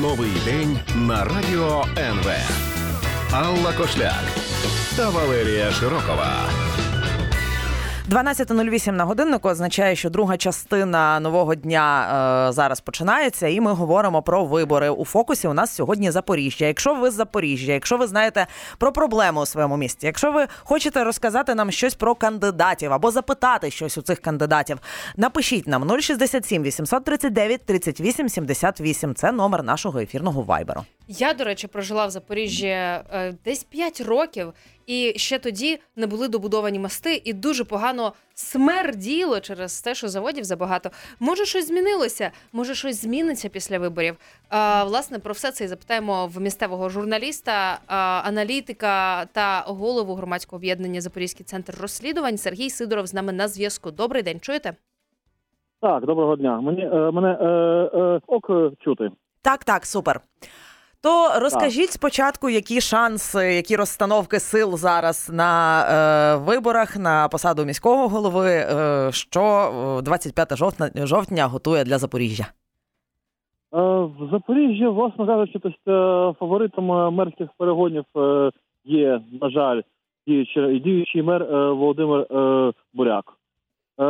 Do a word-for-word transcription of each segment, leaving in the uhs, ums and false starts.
Новий день на Радіо ен ве. Алла Кошляк та Валерія Широкова. дванадцята нуль вісім на годиннику означає, що друга частина нового дня е, зараз починається, і ми говоримо про вибори. У фокусі у нас сьогодні Запоріжжя. Якщо ви з Запоріжжя, якщо ви знаєте про проблеми у своєму місті, якщо ви хочете розказати нам щось про кандидатів або запитати щось у цих кандидатів, напишіть нам нуль шістдесят сім вісімсот тридцять дев'ять тридцять вісім сімдесят вісім. Це номер нашого ефірного вайберу. Я, до речі, прожила в Запоріжжі е, десь п'ять років, і ще тоді не були добудовані мости, і дуже погано смерділо через те, що заводів забагато. Може, щось змінилося? Може, щось зміниться після виборів? Е, власне, про все це і запитаємо в місцевого журналіста, е, аналітика та голову громадського об'єднання «Запорізький центр розслідувань» Сергій Сидоров з нами на зв'язку. Добрий день, чуєте? Так, доброго дня. Мені, е, мене е, е, ок чути. Так, так, супер. То розкажіть спочатку, які шанси, які розстановки сил зараз на е, виборах на посаду міського голови, е, що двадцять п'ятого жовтня, жовтня готує для Запоріжжя? Е, в Запоріжжі, власне кажучи, тобто, фаворитом мерських перегонів е, є, на жаль, діючий, діючий мер е, Володимир е, Буряк. Е,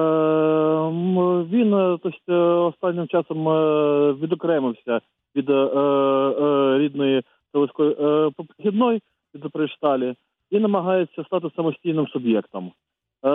він тобто, останнім часом е, відокремився від е, е, рідної Селицької е, Похідної, від Запоріжсталі, і намагається стати самостійним суб'єктом. Е,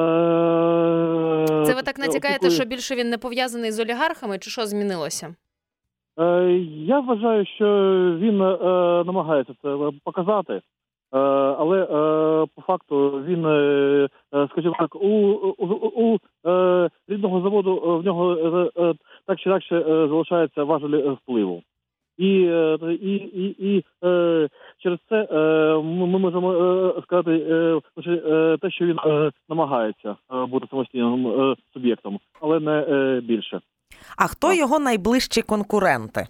Це ви так натякаєте, такої... що більше він не пов'язаний з олігархами, чи що змінилося? Е, я вважаю, що він е, намагається це показати, е, але е, по факту він, е, скажімо так, у, у, у е, рідного заводу в нього е, так чи інакше е, залишаються важелі впливу. І, і, і, і е, через це е, ми можемо е, сказати е, е, те, що він е, намагається е, бути самостійним е, суб'єктом, але не е, більше. А хто так. його найближчі конкуренти?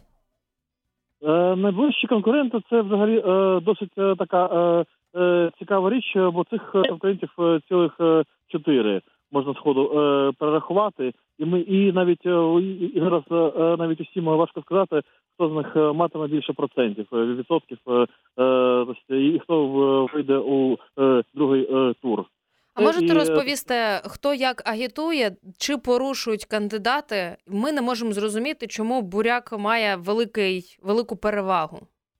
Е, найближчі конкуренти – це взагалі е, досить е, така е, е, цікава річ, бо цих конкурентів е, цілих е, чотири можна сходу е, перерахувати. І ми і навіть і, і зараз е, навіть усім важко сказати, хто з них матиме більше процентів, відсотків, е, і хто вийде у е, другий е, тур. А можете і... розповісти, хто як агітує, чи порушують кандидати? Ми не можемо зрозуміти, чому Буряк має великий, велику перевагу.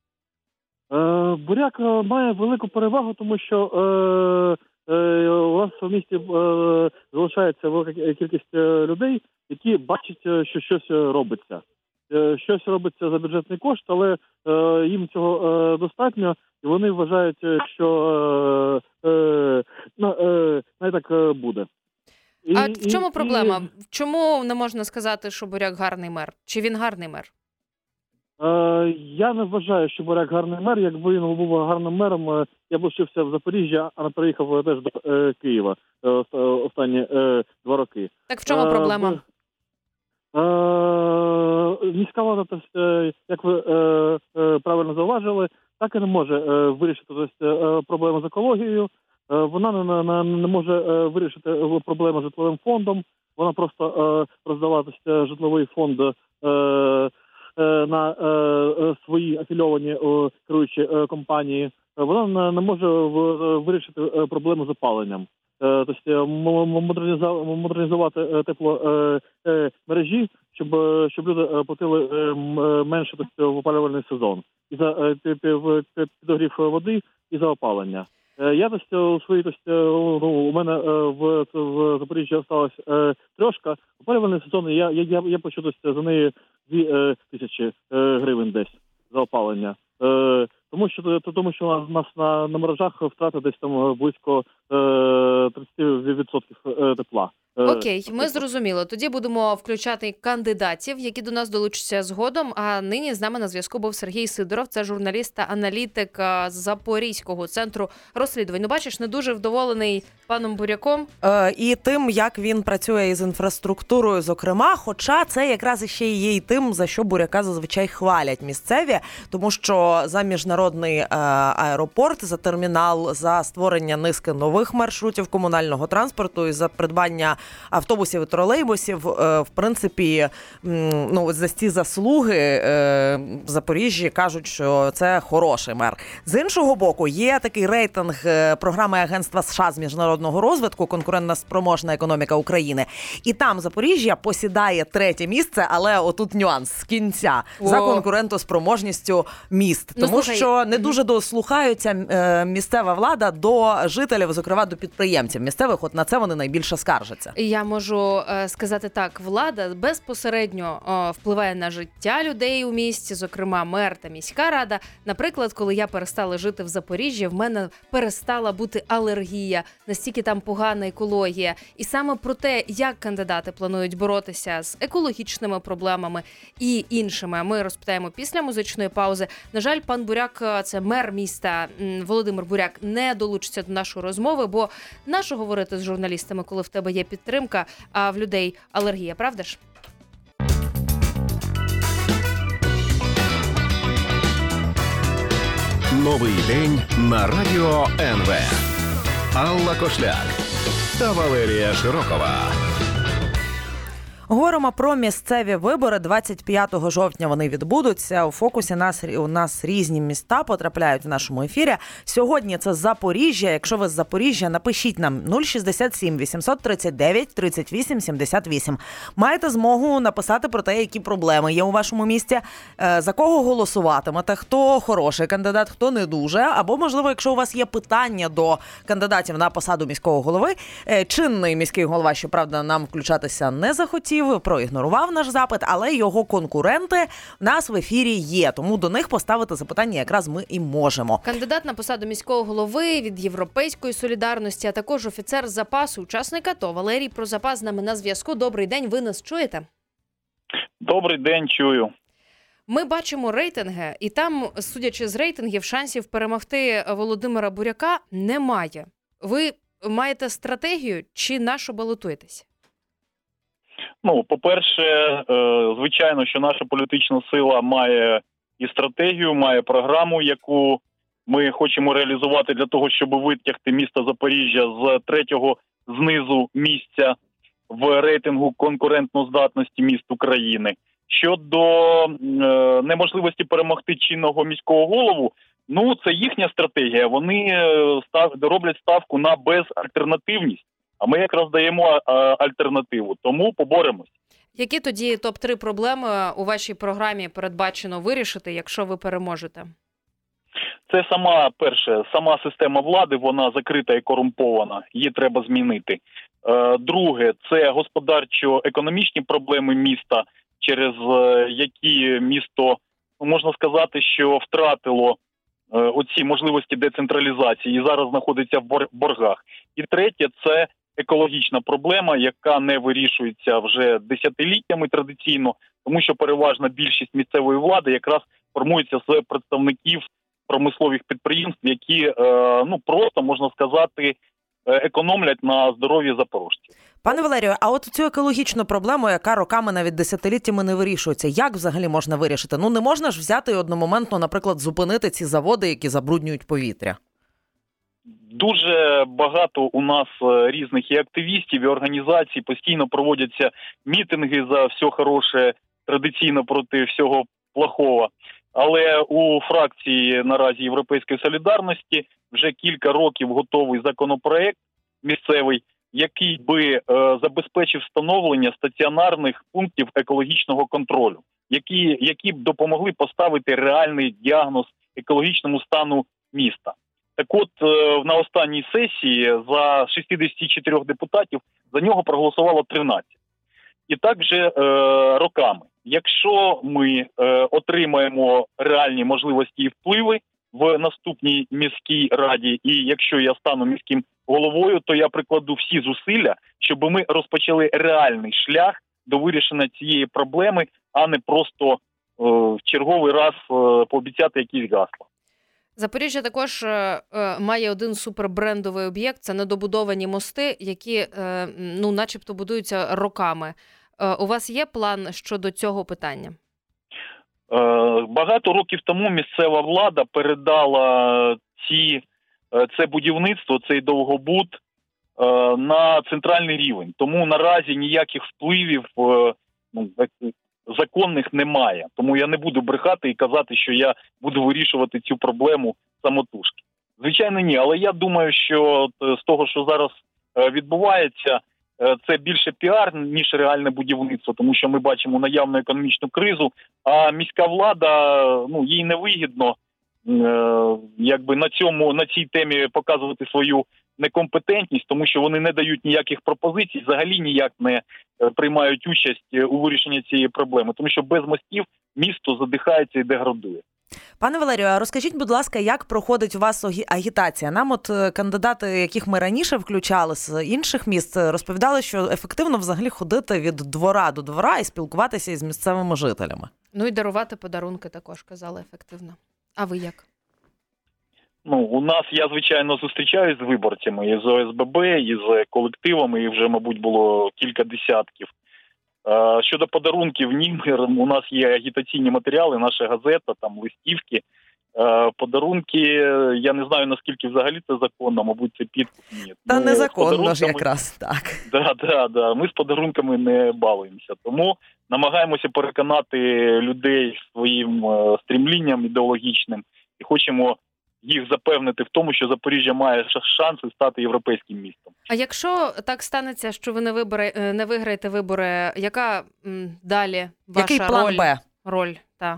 Е, Буряк має велику перевагу, тому що е, е, у нас в місті е, залишається велика кількість людей, які бачать, що щось робиться. Щось робиться за бюджетний кошт, але е, їм цього е, достатньо, і вони вважають, що е, е, е, не так буде. І, а в чому і, проблема? І, чому не можна сказати, що Буряк гарний мер? Чи він гарний мер? Е, я не вважаю, що Буряк гарний мер. Якби він був гарним мером, я б лишився в Запоріжжі, а не переїхав теж до е, Києва е, останні е, два роки. Так в чому проблема? Е, Міська влада, як ви правильно зауважили, так і не може вирішити проблеми з екологією. Вона не, не, не може вирішити проблеми з житловим фондом. Вона просто роздала житловий фонд на свої афільовані керуючі компанії. Вона не може вирішити проблему з опаленням. Тобто модернізувати тепломережі, щоб, щоб люди платили менше тобто, в опалювальний сезон. І за підогрів води, і за опалення. Я тобто, у своїй, тобто, ну, у мене в, в Запоріжжі залишилась трошка. Опалювальний сезон, я, я, я почу тобто, за неї дві тисячі гривень десь за опалення. Тому що, тому що у нас на, на мережах втрати десь там близько тридцять відсотків тепла. Окей, ми зрозуміли. Тоді будемо включати кандидатів, які до нас долучаться згодом. А нині з нами на зв'язку був Сергій Сидоров, це журналіст та аналітик з Запорізького центру розслідувань. Ну, бачиш, не дуже вдоволений паном Буряком. Е, і тим, як він працює із інфраструктурою, зокрема, хоча це якраз іще є і тим, за що Буряка зазвичай хвалять місцеві, тому що за міжнародний е, аеропорт, за термінал, за створення низки нових маршрутів комунального транспорту і за придбання автобусів і тролейбусів. Е, в принципі, м, ну, за ці заслуги е, в Запоріжжі кажуть, що це хороший мер. З іншого боку, є такий рейтинг е, програми Агентства США з міжнародного розвитку «Конкурентна спроможна економіка України». І там Запоріжжя посідає третє місце, але отут нюанс з кінця О. за конкурентоспроможністю міст. Ну, Тому слухай, що не мгм. дуже дослухаються е, місцева влада до жителів, зокрема до підприємців місцевих. От на це вони найбільше скаржаться. Я можу е, сказати так, влада безпосередньо е, впливає на життя людей у місті, зокрема мер та міська рада. Наприклад, коли я перестала жити в Запоріжжі, в мене перестала бути алергія, настільки там погана екологія. І саме про те, як кандидати планують боротися з екологічними проблемами і іншими, ми розпитаємо після музичної паузи. На жаль, пан Буряк, це мер міста м, Володимир Буряк, не долучиться до нашої розмови, бо нащо говорити з журналістами, коли в тебе є підтримка, а в людей алергія, правда ж? Новий день на радіо ен ве. Алла Кошляк та Валерія Широкова. Говоримо про місцеві вибори. двадцять п'ятого жовтня вони відбудуться. У фокусі нас, у нас різні міста потрапляють в нашому ефірі. Сьогодні це Запоріжжя. Якщо ви з Запоріжжя, напишіть нам нуль шістдесят сім вісімсот тридцять дев'ять тридцять вісім сімдесят вісім. Маєте змогу написати про те, які проблеми є у вашому місті, за кого голосуватимете, хто хороший кандидат, хто не дуже. Або, можливо, якщо у вас є питання до кандидатів на посаду міського голови, чинний міський голова, щоправда, нам включатися не захотів, проігнорував наш запит, але його конкуренти в нас в ефірі є, тому до них поставити запитання якраз ми і можемо. Кандидат на посаду міського голови від Європейської солідарності, а також офіцер запасу, учасник АТО Валерій Прозапас з нами на зв'язку. Добрий день, ви нас чуєте? Добрий день, чую. Ми бачимо рейтинги, і там, судячи з рейтингів, шансів перемогти Володимира Буряка немає. Ви маєте стратегію чи на що балотуєтесь? Ну, по-перше, звичайно, що наша політична сила має і стратегію, має програму, яку ми хочемо реалізувати для того, щоб витягти місто Запоріжжя з третього знизу місця в рейтингу конкурентноздатності міст України. Щодо е, неможливості перемогти чинного міського голову, ну, це їхня стратегія. Вони став, роблять ставку на безальтернативність. А ми якраз даємо альтернативу, тому поборемось. Які тоді топ три проблеми у вашій програмі передбачено вирішити, якщо ви переможете? Це сама, перше, сама система влади, вона закрита і корумпована, її треба змінити. Друге, це господарчо-економічні проблеми міста, через які місто, можна сказати, що втратило оці можливості децентралізації і зараз знаходиться в боргах. І третє, це екологічна проблема, яка не вирішується вже десятиліттями традиційно, тому що переважна більшість місцевої влади якраз формується з представників промислових підприємств, які, ну, просто, можна сказати, економлять на здоров'ї запорожців. Пане Валерію, а от цю екологічну проблему, яка роками, навіть десятиліттями не вирішується, як взагалі можна вирішити? Ну, не можна ж взяти і одномоментно, наприклад, зупинити ці заводи, які забруднюють повітря. Дуже багато у нас різних і активістів, і організацій, постійно проводяться мітинги за все хороше, традиційно проти всього плохого. Але у фракції наразі Європейської солідарності вже кілька років готовий законопроект місцевий, який би е, забезпечив встановлення стаціонарних пунктів екологічного контролю, які, які б допомогли поставити реальний діагноз екологічному стану міста. Так от, е, на останній сесії за шістдесят чотири депутатів за нього проголосувало тринадцять. І так вже е, роками. Якщо ми е, отримаємо реальні можливості і впливи в наступній міській раді, і якщо я стану міським головою, то я прикладу всі зусилля, щоб ми розпочали реальний шлях до вирішення цієї проблеми, а не просто е, в черговий раз е, пообіцяти якісь гасла. Запоріжжя також е, має один супербрендовий об'єкт – це недобудовані мости, які, е, ну, начебто будуються роками. Е, у вас є план щодо цього питання? Е, багато років тому місцева влада передала ці, е, це будівництво, цей довгобуд на центральний рівень. Тому наразі ніяких впливів ну, законних немає. Тому я не буду брехати і казати, що я буду вирішувати цю проблему самотужки. Звичайно, ні. Але я думаю, що з того, що зараз відбувається, це більше піар, ніж реальне будівництво, тому що ми бачимо наявну економічну кризу, а міська влада, ну, їй невигідно е, якби на цьому, на цій темі показувати свою некомпетентність, тому що вони не дають ніяких пропозицій, взагалі ніяк не приймають участь у вирішенні цієї проблеми, тому що без мостів місто задихається і деградує. Пане Валерію, а розкажіть, будь ласка, як проходить у вас агітація? Нам от кандидати, яких ми раніше включали з інших міст, розповідали, що ефективно взагалі ходити від двора до двора і спілкуватися із місцевими жителями. Ну і дарувати подарунки також, казали, ефективно. А ви як? Ну, у нас, я, звичайно, зустрічаюсь з виборцями, і з О С Б Б, і з колективами, і вже, мабуть, було кілька десятків. Щодо подарунків, ні, у нас є агітаційні матеріали, наша газета, там листівки. Подарунки, я не знаю, наскільки взагалі це законно, мабуть, це підкуп. Ні. Та ну, незаконно ж якраз, так. Да, да, да. Ми з подарунками не балуємося. Тому намагаємося переконати людей своїм стрімлінням ідеологічним і хочемо їх запевнити в тому, що Запоріжжя має шанси стати європейським містом. А якщо так станеться, що ви не вибори, не виграєте вибори, яка м, далі ваша Який план роль? Б? Роль, та.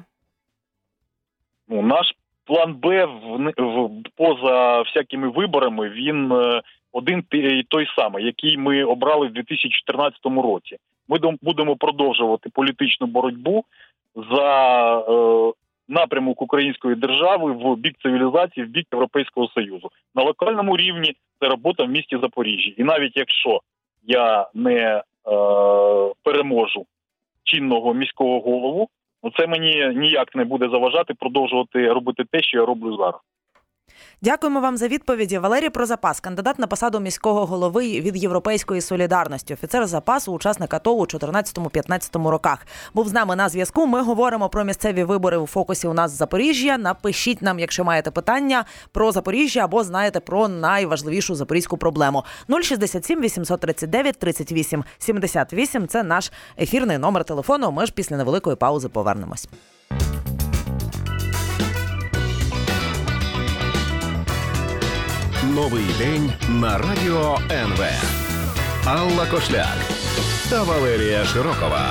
Ну, наш план Б в, в, поза всякими виборами, він е, один і той самий, який ми обрали в дві тисячі чотирнадцятому році. Ми дом, будемо продовжувати політичну боротьбу за е, напрямок української держави в бік цивілізації, в бік Європейського Союзу. На локальному рівні це робота в місті Запоріжжя. І навіть якщо я не е, переможу чинного міського голову, ну це мені ніяк не буде заважати продовжувати робити те, що я роблю зараз. Дякуємо вам за відповіді. Валерій Прозапас, кандидат на посаду міського голови від Європейської солідарності, офіцер запасу, учасник АТО у чотирнадцятому-п'ятнадцятому роках. Був з нами на зв'язку. Ми говоримо про місцеві вибори у фокусі у нас в Запоріжжя. Напишіть нам, якщо маєте питання про Запоріжжя або знаєте про найважливішу запорізьку проблему. нуль шістдесят сім вісімсот тридцять дев'ять тридцять вісім сімдесят вісім – це наш ефірний номер телефону. Ми ж після невеликої паузи повернемось. Новий день на Радіо ен ве. Алла Кошляк та Валерія Широкова.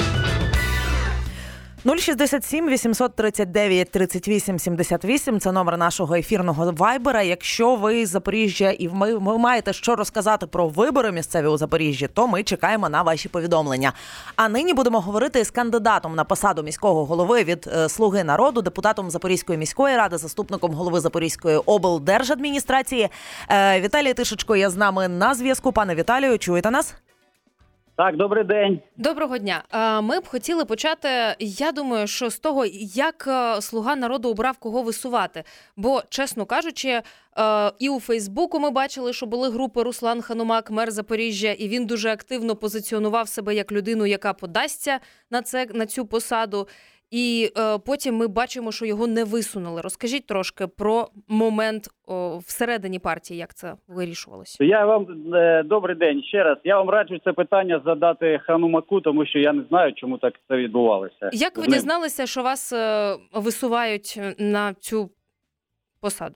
нуль шістдесят сім вісімсот тридцять дев'ять тридцять вісім сімдесят вісім – це номер нашого ефірного вайбера. Якщо ви з Запоріжжя і ви, ви маєте що розказати про вибори місцеві у Запоріжжі, то ми чекаємо на ваші повідомлення. А нині будемо говорити з кандидатом на посаду міського голови від е, «Слуги народу», депутатом Запорізької міської ради, заступником голови Запорізької облдержадміністрації. Е, Віталій Тишечко є з нами на зв'язку. Пане Віталію, чуєте нас? Так, добрий день. Доброго дня. Ми б хотіли почати, я думаю, що з того, як «Слуга народу» обрав кого висувати. Бо, чесно кажучи, і у Фейсбуку ми бачили, що були групи Руслан Ханумак, мер Запоріжжя, і він дуже активно позиціонував себе як людину, яка подасться на це, на цю посаду. І е, потім ми бачимо, що його не висунули. Розкажіть трошки про момент о, всередині партії, як це вирішувалося. Я вам е, добрий день ще раз. Я вам раджу це питання задати Ханумаку, тому що я не знаю, чому так це відбувалося. Як ви дізналися, що вас е, висувають на цю посаду?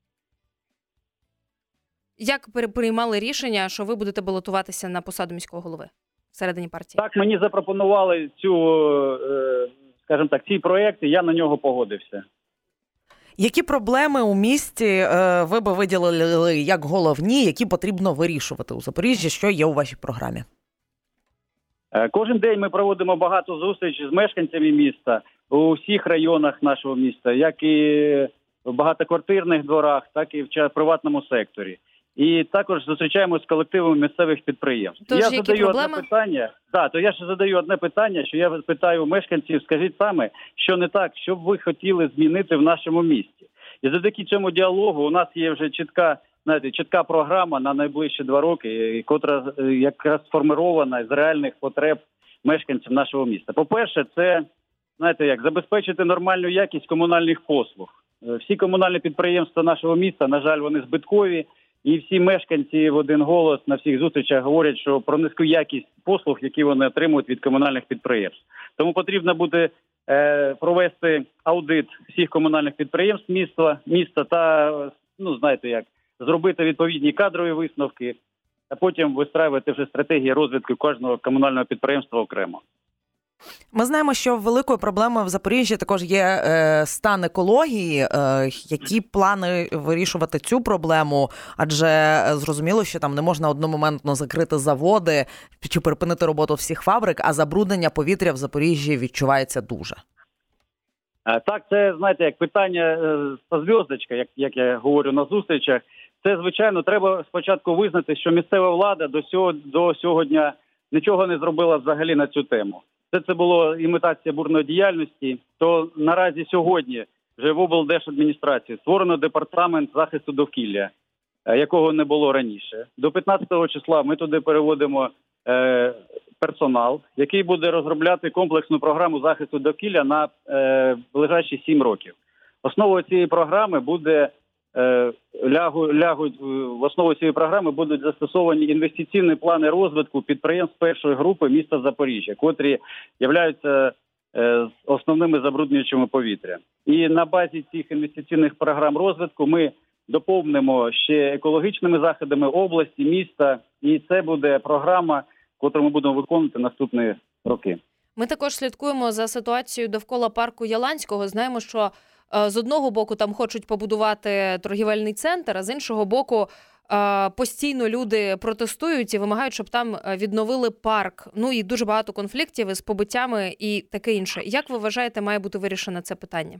Як приймали рішення, що ви будете балотуватися на посаду міського голови всередині партії? Так, мені запропонували цю... Е, скажімо так, ці проекти, я на нього погодився. Які проблеми у місті е, ви би виділили як головні, які потрібно вирішувати у Запоріжжі, що є у вашій програмі? Е, кожен день ми проводимо багато зустрічей з мешканцями міста у всіх районах нашого міста, як і в багатоквартирних дворах, так і в приватному секторі. І також зустрічаємося з колективами місцевих підприємств. Тож, я які задаю проблеми? одне питання. Да, то я ще задаю одне питання, що я питаю мешканців, скажіть саме, що не так, що б ви хотіли змінити в нашому місті. І завдяки цьому діалогу у нас є вже чітка, знаєте, чітка програма на найближчі два роки, котра якраз сформирована з реальних потреб мешканців нашого міста. По-перше, це, знаєте, як забезпечити нормальну якість комунальних послуг. Всі комунальні підприємства нашого міста, на жаль, вони збиткові. І всі мешканці в один голос на всіх зустрічах говорять, що про низьку якість послуг, які вони отримують від комунальних підприємств. Тому потрібно буде е, провести аудит всіх комунальних підприємств міста, міста та, ну знаєте як, зробити відповідні кадрові висновки, а потім вистраювати вже стратегії розвитку кожного комунального підприємства окремо. Ми знаємо, що великою проблемою в Запоріжжі також є е, стан екології. Е, які плани вирішувати цю проблему? Адже зрозуміло, що там не можна одномоментно закрити заводи чи припинити роботу всіх фабрик, а забруднення повітря в Запоріжжі відчувається дуже. Так, це, знаєте, як питання по зв'язочка, як, як я говорю на зустрічах. Це, звичайно, треба спочатку визнати, що місцева влада до сього, до сьогодні нічого не зробила взагалі на цю тему. Це, це було імітація бурної діяльності, то наразі сьогодні вже в облдержадміністрації створено департамент захисту довкілля, якого не було раніше. До п'ятнадцятого числа ми туди переводимо е, персонал, який буде розробляти комплексну програму захисту довкілля на е, ближайші сім років. Основою цієї програми буде е, лягу, лягуть в основу цієї програми будуть застосовані інвестиційні плани розвитку підприємств першої групи міста Запоріжжя, котрі являються е, основними забруднювачами повітря. І на базі цих інвестиційних програм розвитку ми доповнимо ще екологічними заходами області, міста, і це буде програма, яку ми будемо виконувати наступні роки. Ми також слідкуємо за ситуацією довкола парку Яланського. Знаємо, що е, з одного боку там хочуть побудувати торгівельний центр, а з іншого боку е, постійно люди протестують і вимагають, щоб там відновили парк. Ну і дуже багато конфліктів із побиттями і таке інше. Як ви вважаєте, має бути вирішено це питання?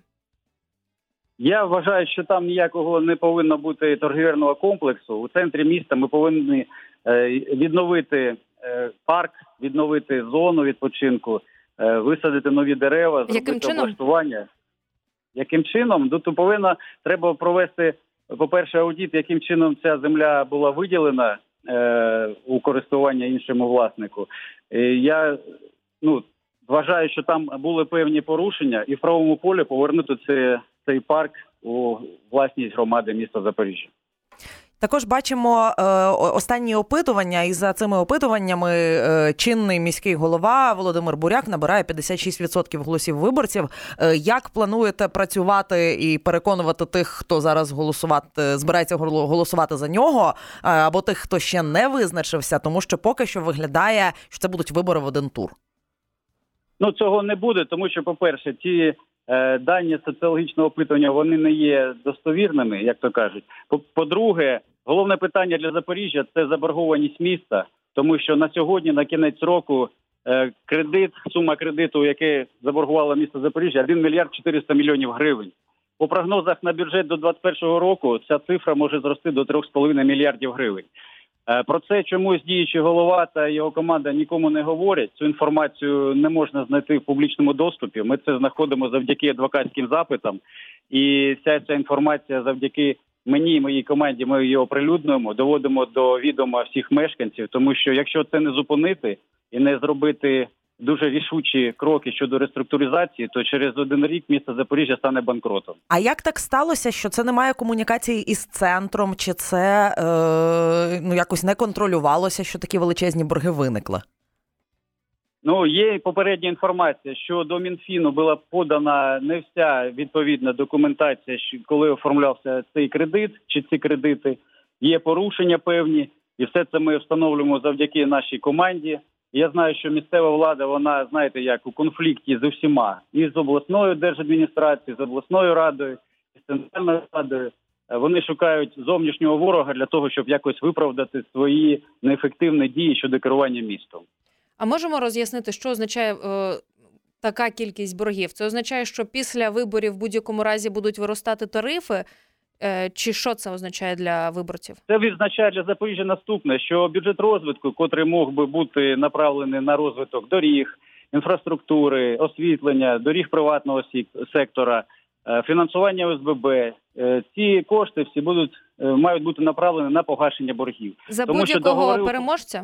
Я вважаю, що там ніякого не повинно бути торгівельного комплексу. У центрі міста ми повинні е, відновити е, парк, відновити зону відпочинку, е, висадити нові дерева, зробити облаштування. Яким чином? Ну, то повинно, треба провести, по-перше, аудит, яким чином ця земля була виділена е, у користування іншому власнику. Е, я, ну, вважаю, що там були певні порушення, і в правовому полі повернути це, цей парк у власність громади міста Запоріжжя. Також бачимо е, останні опитування, і за цими опитуваннями е, чинний міський голова Володимир Буряк набирає п'ятдесят шість відсотків голосів виборців. Е, як плануєте працювати і переконувати тих, хто зараз голосувати, збирається голосувати за нього, е, або тих, хто ще не визначився, тому що поки що виглядає, що це будуть вибори в один тур? Ну, цього не буде, тому що, по-перше, ті е, дані соціологічного опитування, вони не є достовірними, як то кажуть. По-друге, головне питання для Запоріжжя – це заборгованість міста, тому що на сьогодні, на кінець року, е, кредит, сума кредиту, яке заборгувало місто Запоріжжя, один мільярд чотириста мільйонів гривень. По прогнозах на бюджет до двадцять першого року ця цифра може зрости до три з половиною мільярдів гривень. Про це чомусь діючий голова та його команда нікому не говорять. Цю інформацію не можна знайти в публічному доступі. Ми це знаходимо завдяки адвокатським запитам. І вся ця інформація завдяки мені і моїй команді, ми її оприлюднюємо, доводимо до відома всіх мешканців. Тому що якщо це не зупинити і не зробити дуже рішучі кроки щодо реструктуризації, то через один рік місто Запоріжжя стане банкротом. А як так сталося, що це немає комунікації із центром, чи це е, ну якось не контролювалося, що такі величезні борги виникли? Ну, є попередня інформація, що до Мінфіну була подана не вся відповідна документація, коли оформлявся цей кредит, чи ці кредити. Є порушення певні, і все це ми встановлюємо завдяки нашій команді. Я знаю, що місцева влада, вона, знаєте, як у конфлікті з усіма. І з обласною держадміністрацією, з обласною радою, і з центральною радою. Вони шукають зовнішнього ворога для того, щоб якось виправдати свої неефективні дії щодо керування містом. А можемо роз'яснити, що означає е, така кількість боргів? Це означає, що після виборів в будь-якому разі будуть виростати тарифи? Е, чи що це означає для виборців? Це відзначає для Запоріжжя наступне, що бюджет розвитку, котрий мог би бути направлений на розвиток доріг, інфраструктури, освітлення, доріг приватного сектора, е, фінансування О С Б Б, е, ці кошти всі будуть е, мають бути направлені на погашення боргів. За тому, будь-якого договори... переможця?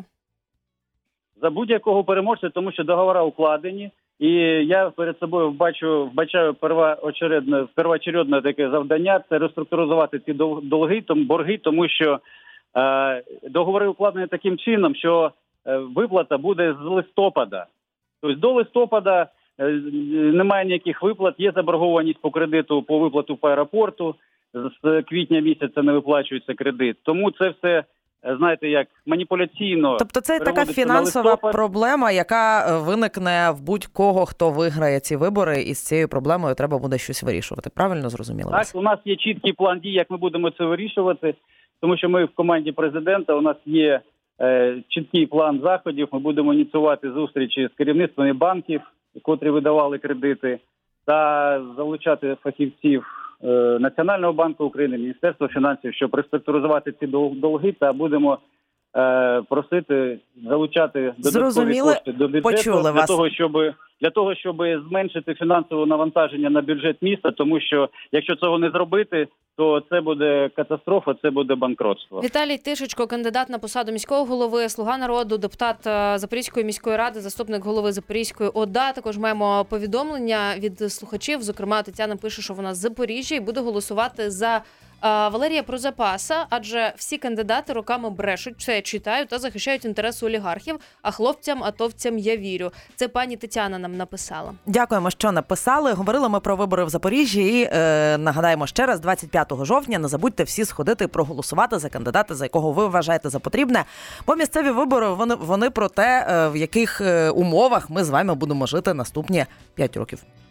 За будь-якого переможця, тому що договори укладені, і я перед собою бачу, вбачаю первоочередне, первоочередне таке завдання – це реструктуризувати ці долги, тому борги, тому що Е, договори укладені таким чином, що е, виплата буде з листопада. Тобто до листопада е, немає ніяких виплат, є заборгованість по кредиту, по виплату по аеропорту, з квітня місяця не виплачується кредит. Тому це все, знаєте, як маніпуляційно. Тобто це така переводиться на фінансова листопад. проблема, яка виникне в будь-кого, хто виграє ці вибори, і з цією проблемою треба буде щось вирішувати. Правильно зрозуміло? Так, у нас є чіткий план дій, як ми будемо це вирішувати, тому що ми в команді президента, у нас є е, чіткий план заходів, ми будемо ініціювати зустрічі з керівництвами банків, котрі видавали кредити, та залучати фахівців е, Національного банку України, Міністерства фінансів, щоб реструктуризувати ці долги, та будемо е, просити залучати додаткові Зрозуміли, кошти до бюджету почули для вас. того, щоб для того, щоб зменшити фінансове навантаження на бюджет міста, тому що якщо цього не зробити, то це буде катастрофа, це буде банкротство. Віталій Тишечко, кандидат на посаду міського голови, «Слуга народу», депутат Запорізької міської ради, заступник голови Запорізької ОДА. Також маємо повідомлення від слухачів. Зокрема, Тетяна пише, що вона з Запоріжжя і буде голосувати за Валерія Прозапаса, адже всі кандидати роками брешуть, це я читаю, та захищають інтереси олігархів, а хлопцям, атовцям я вірю. Це пані Тетяна нам написала. Дякуємо, що написали. Говорили ми про вибори в Запоріжжі і е, нагадаємо ще раз, двадцять п'ятого жовтня не забудьте всі сходити і проголосувати за кандидата, за якого ви вважаєте за потрібне. Бо місцеві вибори, вони, вони про те, в яких умовах ми з вами будемо жити наступні п'ять років.